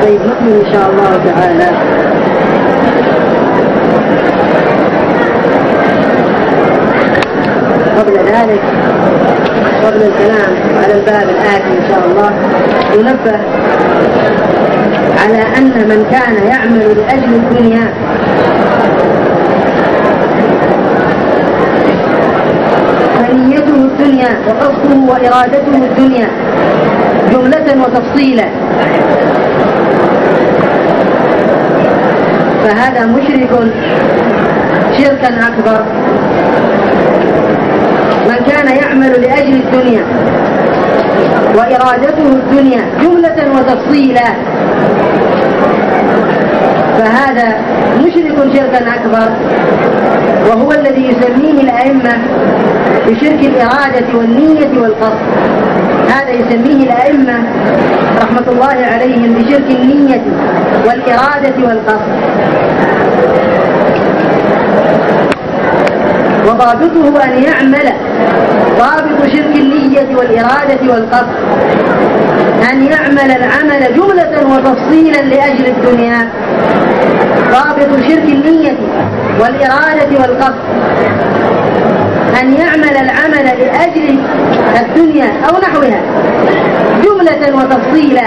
طيب نكمل إن شاء الله تعالى. قبل ذلك، قبل الكلام على الباب الآتي إن شاء الله، ينبه على أن من كان يعمل لأجل الدنيا فنيته الدنيا وقصده وإرادته الدنيا جملة وتفصيلا، فهذا مشرك شركا أكبر. من كان يعمل لأجل الدنيا وإرادته الدنيا جملة وتفصيلا فهذا مشرك شركا أكبر، وهو الذي يسميه الأئمة بشرك الإرادة والنية والقصد. هذا يسميه الأئمة رحمة الله عليهم بشرك النية والإرادة والقصد. وضابطه أن يعمل، ضابط شرك النية والإرادة والقصد أن يعمل العمل جملة وتفصيلا لأجل الدنيا. ضابط شرك النية والإرادة والقصد أن يعمل العمل لأجل الدنيا أو نحوها جملة وتفصيلا،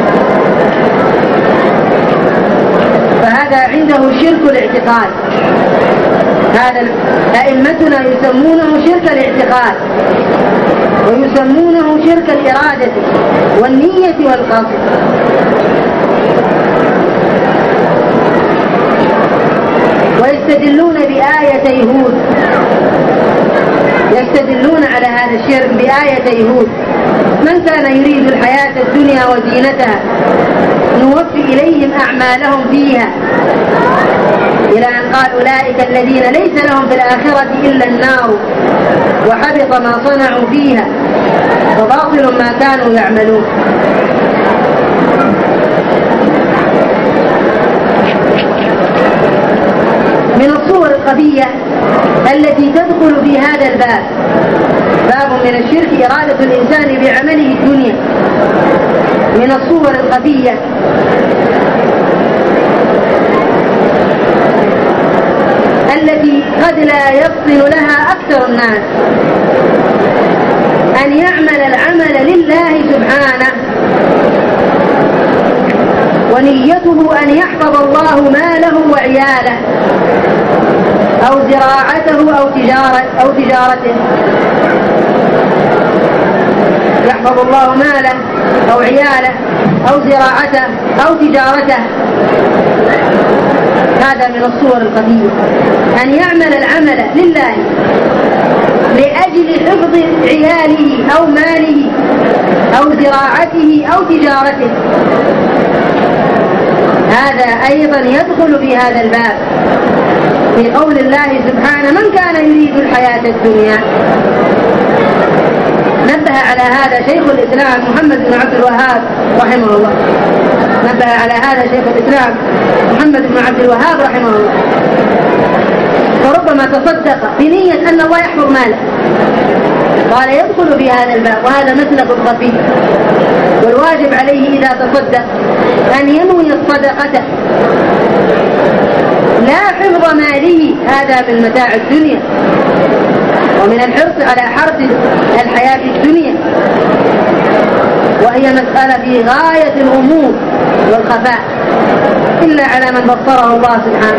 فهذا عنده شرك الاعتقاد. هذا أئمتنا يسمونه شرك الاعتقاد، ويسمونه شرك الإرادة والنية والقصد. ويستدلون بآية هود، يستدلون على هذا الشرك بآية هود: من كان يريد الحياة الدنيا وزينتها نوفي إليهم أعمالهم فيها، إلى أن قال: أولئك الذين ليس لهم في الآخرة إلا النار وحبط ما صنعوا فيها وباطل ما كانوا يعملون. من الصور الخفية التي تدخل في هذا الباب، باب من الشرك إرادة الإنسان بعمله الدنيا. من الصور الخفية التي قد لا يفطن لها أكثر الناس أن يعمل العمل لله سبحانه ونيته أن يحفظ الله ماله وعياله أو زراعته أو تجارته، يحفظ الله ماله أو عياله أو زراعته أو تجارته. هذا من الصور الخفية، أن يعمل العمل لله لأجل حفظ عياله أو ماله أو زراعته أو تجارته. هذا أيضا يدخل في هذا الباب في قول الله سبحانه: من كان يريد الحياة الدنيا. نبه على هذا شيخ الإسلام محمد بن عبد الوهاب رحمه الله، نبه على هذا شيخ الإسلام محمد بن عبد الوهاب رحمه الله. فربما تصدق بنية أن الله يحفظ ماله، قال يدخل في هذا الباب، وهذا مسلك خفي. والواجب عليه إذا تصدق أن ينوي الصدقة لا حفظ ماله، هذا من متاع الدنيا ومن الحرص على حرث الحياة الدنيا، وهي مسألة في غاية الغموض والخفاء إلا على من بصره الله سبحانه.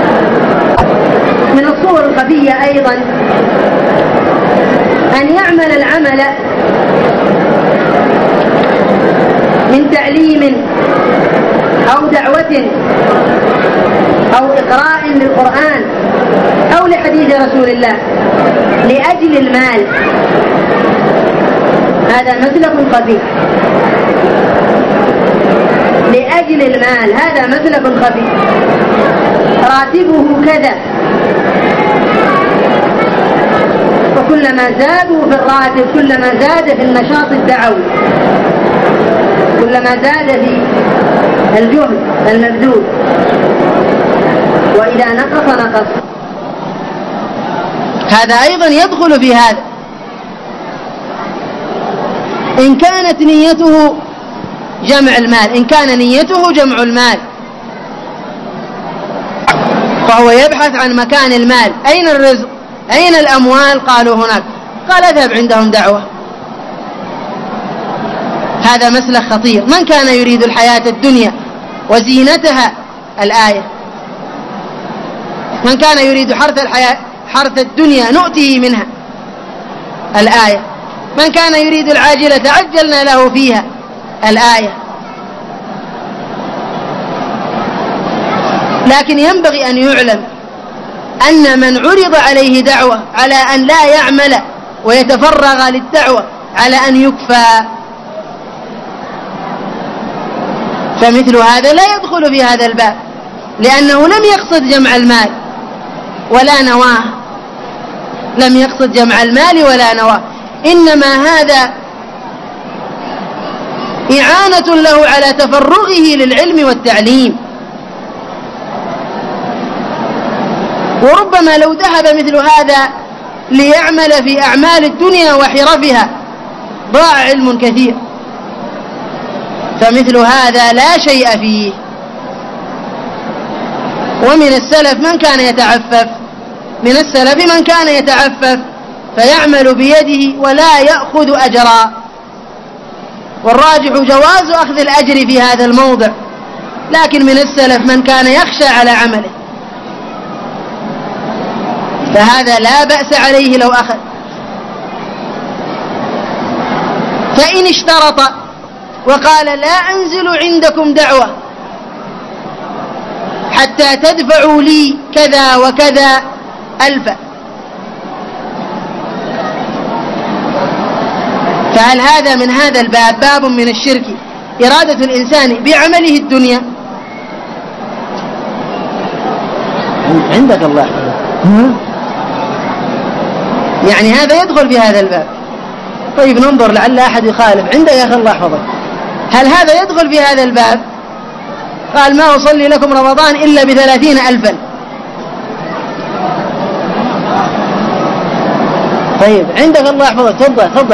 من الصور الخفية أيضا أن يعمل العمل من تعليم أو دعوة أو إقراء للقرآن أو لحديث رسول الله لأجل المال، هذا مسلك خفي. لأجل المال هذا مسلك خفي، راتبه كذا، وكلما زادوا في الراتب كلما زاد في النشاط الدعوي، كلما زاد في الجهد المبذول، وإذا نقص نقص. هذا أيضا يدخل في هذا. إن كانت نيته جمع المال، إن كان نيته جمع المال فهو يبحث عن مكان المال، أين الرزق؟ أين الأموال؟ قالوا هناك، قال اذهب عندهم دعوة. هذا مسلك خطير. من كان يريد الحياة الدنيا وزينتها، الآية. من كان يريد حرث الدنيا نؤته منها، الآية. من كان يريد العاجلة عجلنا له فيها، الآية. لكن ينبغي أن يعلم أن من عرض عليه دعوة على أن لا يعمل ويتفرغ للدعوة على أن يكفى، فمثل هذا لا يدخل في هذا الباب، لأنه لم يقصد جمع المال ولا نواه، لم يقصد جمع المال ولا نواه، إنما هذا إعانة له على تفرغه للعلم والتعليم. وربما لو ذهب مثل هذا ليعمل في أعمال الدنيا وحرفها ضاع علم كثير، فمثل هذا لا شيء فيه. ومن السلف من كان يتعفف، من السلف من كان يتعفف فيعمل بيده ولا يأخذ أجرا، والراجح جواز أخذ الأجر في هذا الموضع، لكن من السلف من كان يخشى على عمله، فهذا لا بأس عليه لو أخذ. فإن اشترط وقال لا أنزل عندكم دعوة حتى تدفعوا لي كذا وكذا ألفا، فهل هذا من هذا الباب؟ باب من الشرك، إرادة الإنسان بعمله الدنيا. عندك الله، يعني هذا يدخل في هذا الباب. طيب ننظر لعل أحد يخالف. عندك يا أخي الله يحفظك، هل هذا يدخل في هذا الباب؟ قال ما أصلي لكم رمضان إلا ب30,000. طيب عندك الله يحفظك، تفضل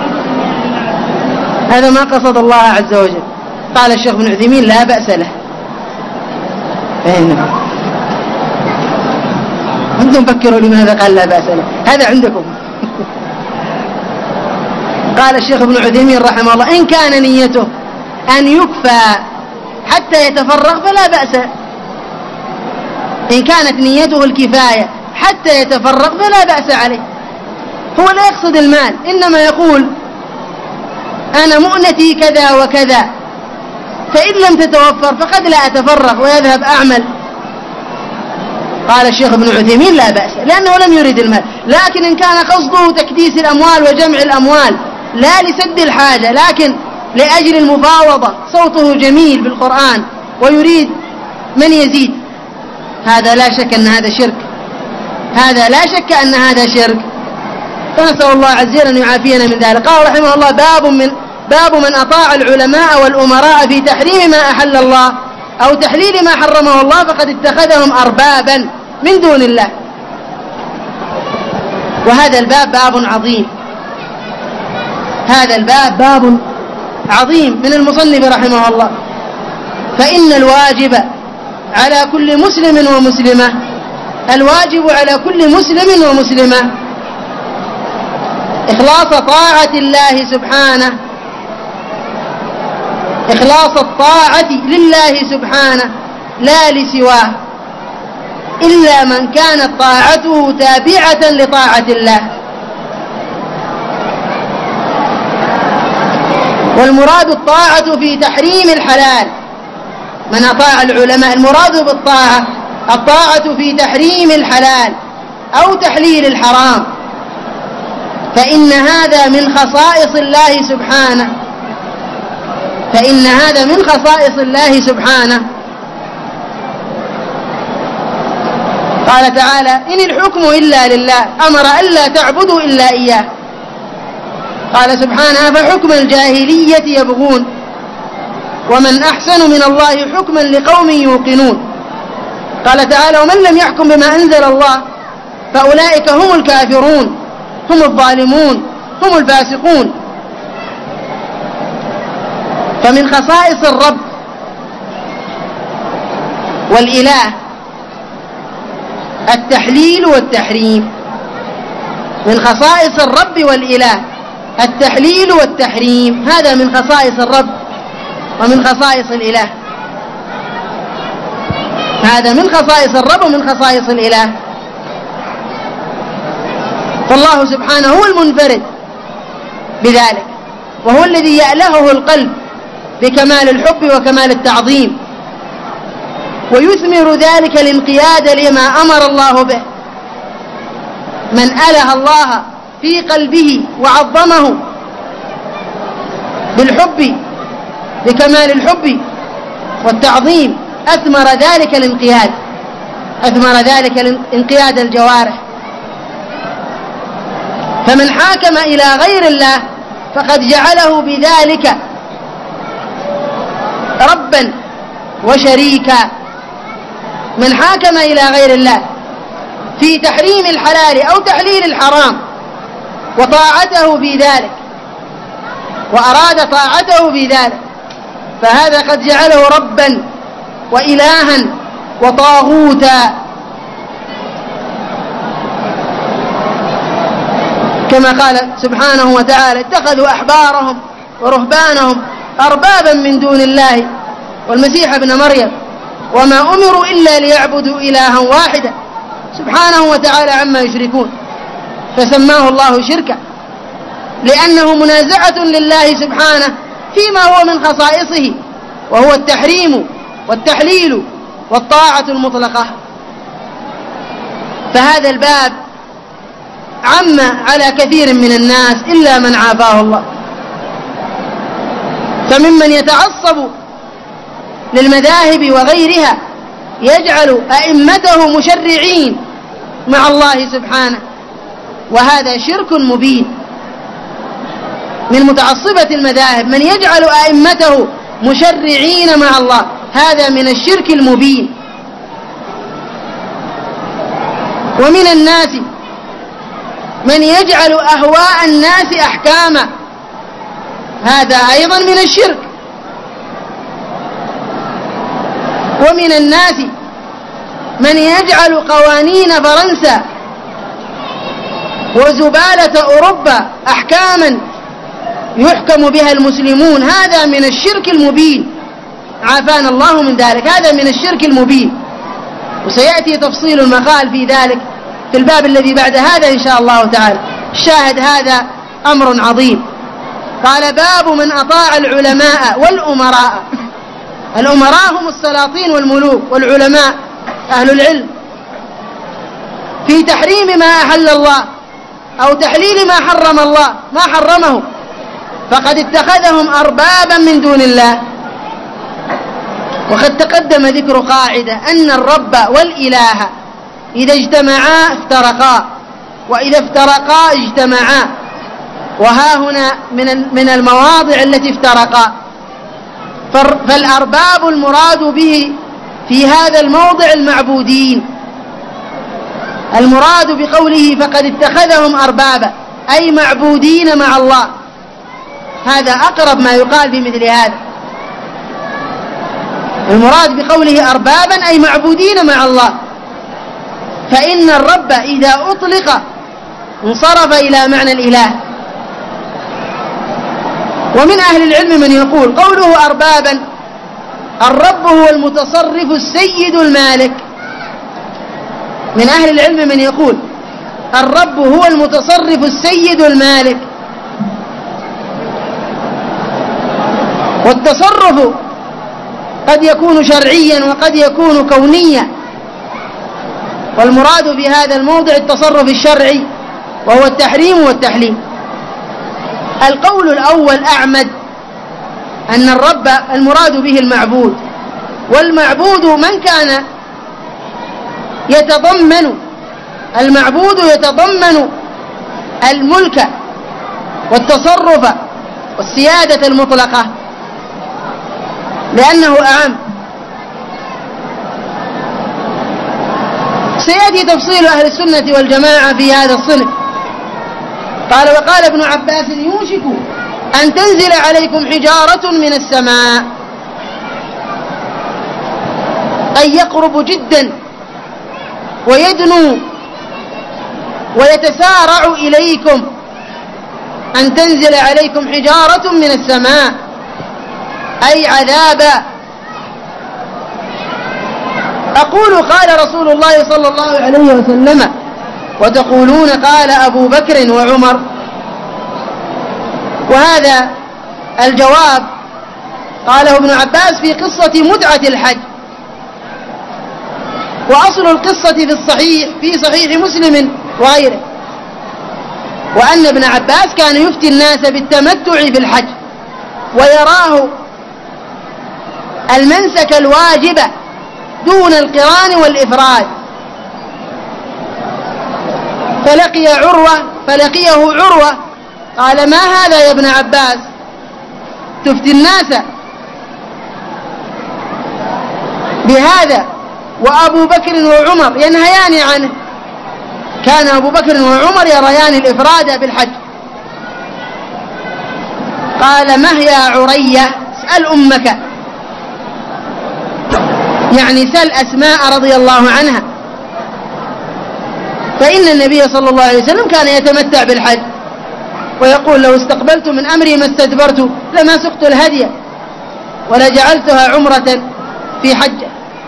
هذا ما قصد الله عز وجل. قال الشيخ ابن عثيمين لا بأس له. أنتم فكروا لماذا قال لا بأس له، هذا عندكم. قال الشيخ ابن عثيمين رحمه الله إن كان نيته أن يكفى حتى يتفرغ فلا بأس، إن كانت نيته الكفاية حتى يتفرغ فلا بأس عليه. هو لا يقصد المال، إنما يقول أنا مؤنتي كذا وكذا، فإن لم تتوفر فقد لا أتفرغ ويذهب أعمل. قال الشيخ ابن عثيمين لا بأس، لأنه لم يريد المال. لكن إن كان قصده تكديس الأموال وجمع الأموال لا لسد الحاجة، لكن لأجل المفاوضة، صوته جميل بالقرآن ويريد من يزيد، هذا لا شك أن هذا شرك، هذا لا شك أن هذا شرك. فنسأل الله عز وجل أن يعافينا من ذلك. قال رحمه الله باب من أطاع العلماء والأمراء في تحريم ما أحل الله أو تحليل ما حرمه الله فقد اتخذهم أربابا من دون الله. وهذا الباب باب عظيم، هذا الباب باب عظيم من المصنف رحمه الله. فإن الواجب على كل مسلم ومسلمة، الواجب على كل مسلم ومسلمة إخلاص طاعة الله سبحانه، إخلاص الطاعة لله سبحانه لا لسواه، إلا من كانت طاعته تابعة لطاعة الله. والمراد الطاعة في تحريم الحلال، من أطاع العلماء المراد بالطاعة الطاعة في تحريم الحلال أو تحليل الحرام، فإن هذا من خصائص الله سبحانه، فإن هذا من خصائص الله سبحانه. قال تعالى إن الحكم إلا لله، أمر ألا تعبدوا إلا إياه. قال سبحانه فحكم الجاهلية يبغون ومن أحسن من الله حكما لقوم يوقنون. قال تعالى ومن لم يحكم بما أنزل الله فأولئك هم الكافرون هم الظالمون هم الفاسقون. فمن خصائص الرب والإله التحليل والتحريم. من خصائص الرب والإله التحليل والتحريم، هذا من خصائص الرب ومن خصائص الإله، هذا من خصائص الرب ومن خصائص الإله. فالله سبحانه هو المنفرد بذلك، وهو الذي يألهه القلب بكمال الحب وكمال التعظيم، ويثمر ذلك الانقياد لما أمر الله به. من أله الله في قلبه وعظمه بالحب بكمال الحب والتعظيم أثمر ذلك الانقياد، أثمر ذلك الانقياد الجوارح. فمن حاكم إلى غير الله فقد جعله بذلك ربا وشريكا. من حاكم إلى غير الله في تحريم الحلال أو تحليل الحرام وطاعته في ذلك وأراد طاعته في ذلك، فهذا قد جعله ربا وإلها وطاغوتا، كما قال سبحانه وتعالى: اتخذوا أحبارهم ورهبانهم أربابا من دون الله والمسيح ابن مريم وما أمروا إلا ليعبدوا إلها واحدا سبحانه وتعالى عما يشركون. فسماه الله شركا لأنه منازعة لله سبحانه فيما هو من خصائصه، وهو التحريم والتحليل والطاعة المطلقة. فهذا الباب عم على كثير من الناس إلا من عافاه الله. فممن يتعصب للمذاهب وغيرها يجعل أئمته مشرعين مع الله سبحانه، وهذا شرك مبين. من متعصبة المذاهب من يجعل أئمته مشرعين مع الله، هذا من الشرك المبين. ومن الناس من يجعل أهواء الناس أحكاما، هذا أيضا من الشرك. ومن الناس من يجعل قوانين فرنسا وزبالة أوروبا أحكاما يحكم بها المسلمون، هذا من الشرك المبين، عافانا الله من ذلك. هذا من الشرك المبين، وسيأتي تفصيل المقال في ذلك في الباب الذي بعد هذا إن شاء الله تعالى. الشاهد هذا أمر عظيم. قال: باب من أطاع العلماء والأمراء. الأمراء هم السلاطين والملوك، والعلماء أهل العلم، في تحريم ما أحل الله أو تحليل ما حرم الله ما حرمه، فقد اتخذهم أربابا من دون الله. وقد تقدم ذكر قاعدة أن الرب والإله إذا اجتمعا افترقا، وإذا افترقا اجتمعا، وها هنا من المواضع التي افترقا. فالأرباب المراد به في هذا الموضع المعبودين. المراد بقوله فقد اتخذهم أربابا أي معبودين مع الله، هذا أقرب ما يقال بمثل هذا. المراد بقوله أربابا أي معبودين مع الله، فإن الرب إذا أطلق انصرف إلى معنى الإله. ومن أهل العلم من يقول قوله أربابا الرب هو المتصرف السيد المالك. من أهل العلم من يقول الرب هو المتصرف السيد المالك. والتصرف قد يكون شرعيا وقد يكون كونيا، والمراد في هذا الموضع التصرف الشرعي وهو التحريم والتحليل. القول الأول أعمد، أن الرب المراد به المعبود، والمعبود من كان يتضمن المعبود يتضمن الملك والتصرف والسيادة المطلقة، لأنه أعم. سيأتي تفصيل أهل السنة والجماعة في هذا الصنف. قال: وقال ابن عباس: يوشك أن تنزل عليكم حجارة من السماء، أي يقرب جدا ويدنو ويتسارع إليكم، أن تنزل عليكم حجارة من السماء أي عذابا. أقول قال رسول الله صلى الله عليه وسلم، وتقولون قال أبو بكر وعمر. وهذا الجواب قاله ابن عباس في قصة متعة الحج، وأصل القصة في الصحيح في صحيح مسلم وغيره، وأن ابن عباس كان يفتي الناس بالتمتع في الحج ويراه المنسك الواجب دون القران والإفراد، فلقيه عروة قال: ما هذا يا ابن عباس تفتي الناس بهذا وأبو بكر وعمر ينهيان عنه؟ كان أبو بكر وعمر يريان الإفراد بالحج. قال: مه يا عرية، اسأل أمك، يعني سل أسماء رضي الله عنها، فإن النبي صلى الله عليه وسلم كان يتمتع بالحج ويقول: لو استقبلت من أمري ما استدبرت لما سقت الهدي ولجعلتها عمرة في حجة.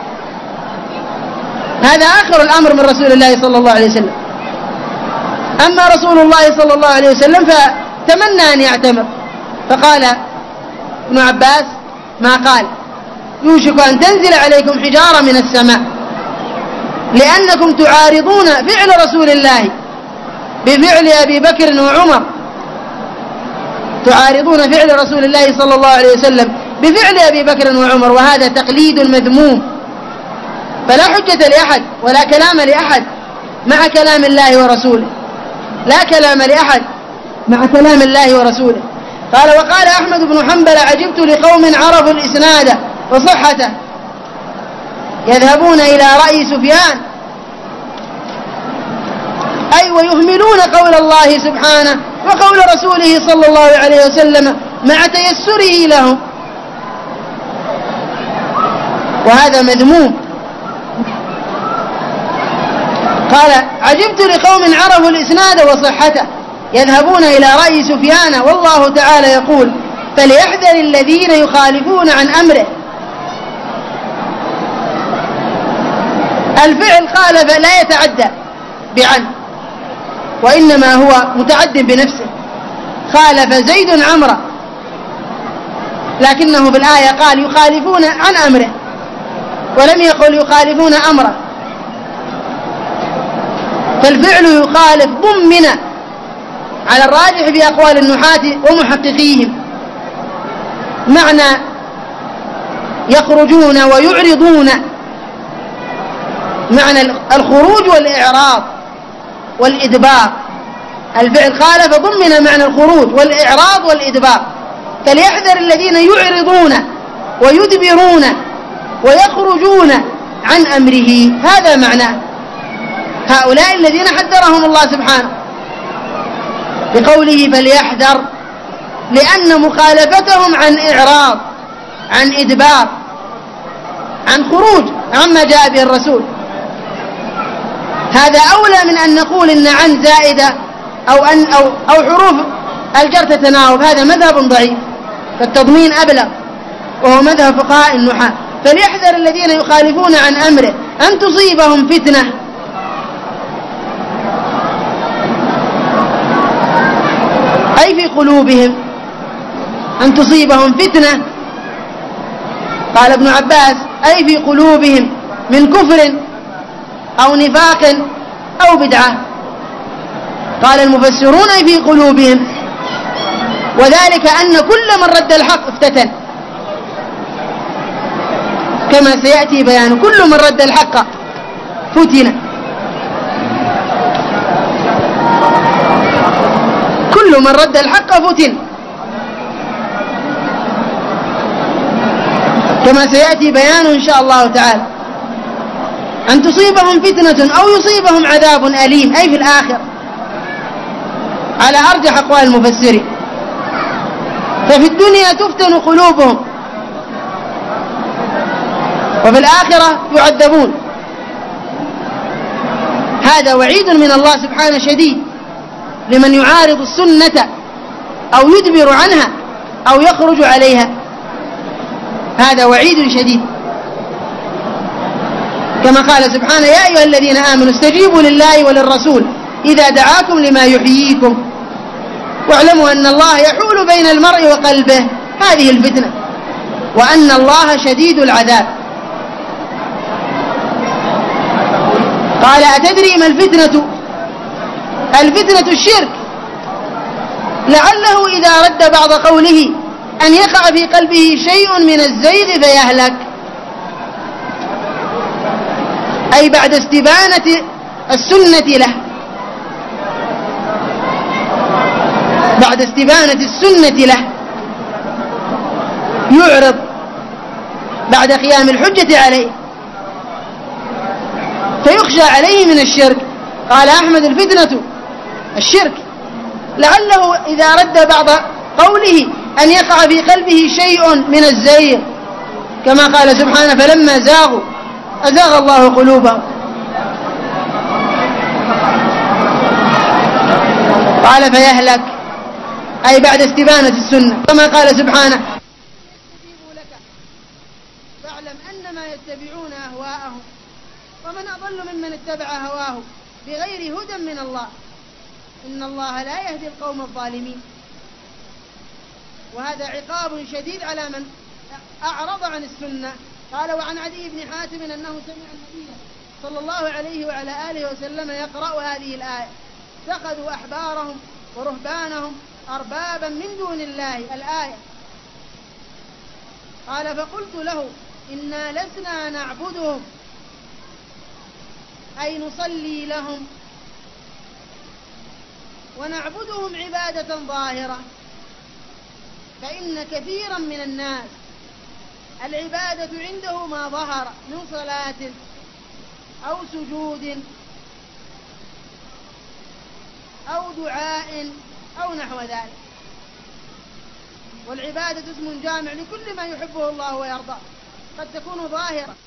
هذا آخر الأمر من رسول الله صلى الله عليه وسلم. أما رسول الله صلى الله عليه وسلم فتمنى أن يعتمر، فقال ابن عباس ما قال: يوشك أن تنزل عليكم حجارة من السماء، لأنكم تعارضون فعل رسول الله بفعل أبي بكر وعمر، تعارضون فعل رسول الله صلى الله عليه وسلم بفعل أبي بكر وعمر، وهذا تقليد مذموم، فلا حجة لأحد ولا كلام لأحد مع كلام الله ورسوله، لا كلام لأحد مع كلام الله ورسوله. قال: وقال أحمد بن حنبل: عجبت لقوم عرفوا الإسناد وصحته يذهبون إلى رأي سفيان، أي ويهملون قول الله سبحانه وقول رسوله صلى الله عليه وسلم مع تيسره لهم، وهذا مذموم. قال: عجبت لقوم عرفوا الإسناد وصحته يذهبون إلى رأي سفيان، والله تعالى يقول: فليحذر الذين يخالفون عن أمره. الفعل خالف لا يتعدى بعن، وإنما هو متعد بنفسه. خالف زيد عمرو، لكنه في الآية قال يخالفون عن أمره، ولم يقل يخالفون أمره، فالفعل يخالف ضمن على الراجح في أقوال النحاة ومحققيهم معنى يخرجون ويعرضون، معنى الخروج والإعراض والإدبار. الفعل خالف ضمن معنى الخروج والإعراض والإدبار. فليحذر الذين يعرضون ويدبرون ويخرجون عن أمره، هذا معناه. هؤلاء الذين حذرهم الله سبحانه بقوله فليحذر، لأن مخالفتهم عن إعراض، عن إدبار، عن خروج عما جاء به الرسول. هذا أولى من أن نقول إن عن زائدة أو حروف الجر تتناوب، هذا مذهب ضعيف، فالتضمين أبلغ وهو مذهب فقهاء النحاة. فليحذر الذين يخالفون عن أمره أن تصيبهم فتنة أي في قلوبهم، أن تصيبهم فتنة. قال ابن عباس أي في قلوبهم من كفر أو نفاق أو بدعة. قال المفسرون أي في قلوبهم، وذلك أن كل من رد الحق افتتن، كما سيأتي بيان. كل من رد الحق فتن، كل من رد الحق فتن، كما سيأتي بيان إن شاء الله تعالى. أن تصيبهم فتنة أو يصيبهم عذاب أليم أي في الآخر، على أرجح أقوال المفسرين. ففي الدنيا تفتن قلوبهم وفي الآخرة يعذبون. هذا وعيد من الله سبحانه شديد لمن يعارض السنة أو يدبر عنها أو يخرج عليها، هذا وعيد شديد. كما قال سبحانه: يا أيها الذين آمنوا استجيبوا لله وللرسول إذا دعاكم لما يحييكم واعلموا أن الله يحول بين المرء وقلبه، هذه الفتنة، وأن الله شديد العذاب. قال: أتدري ما الفتنة؟ الفتنة الشرك، لعله إذا رد بعض قوله أن يقع في قلبه شيء من الزيغ فيهلك، أي بعد استبانة السنة له، بعد استبانة السنة له يعرض بعد قيام الحجة عليه فيخشى عليه من الشرك. قال أحمد: الفتنة الشرك، لعله إذا رد بعض قوله أن يقع في قلبه شيء من الزيغ، كما قال سبحانه: فلما زاغوا أزاغ الله قلوبهم. قال: فيهلك، أي بعد استبانة السنة، كما قال سبحانه: يستجيبوا لك فاعلم أنما يتبعون أهواءهم ومن أضل ممن اتبع هواه بغير هدى من الله إن الله لا يهدي القوم الظالمين. وهذا عقاب شديد على من أعرض عن السنة. قال: وعن عدي بن حاتم أنه سمع النبي صلى الله عليه وعلى آله وسلم يقرأ هذه الآية: اتخذوا أحبارهم ورهبانهم أربابا من دون الله، الآية. قال: فقلت له: إنا لسنا نعبدهم، أي نصلي لهم ونعبدهم عبادة ظاهرة، فإن كثيرا من الناس العبادة عنده ما ظهر من صلاة أو سجود أو دعاء أو نحو ذلك. والعبادة اسم جامع لكل ما يحبه الله ويرضاه، قد تكون ظاهرة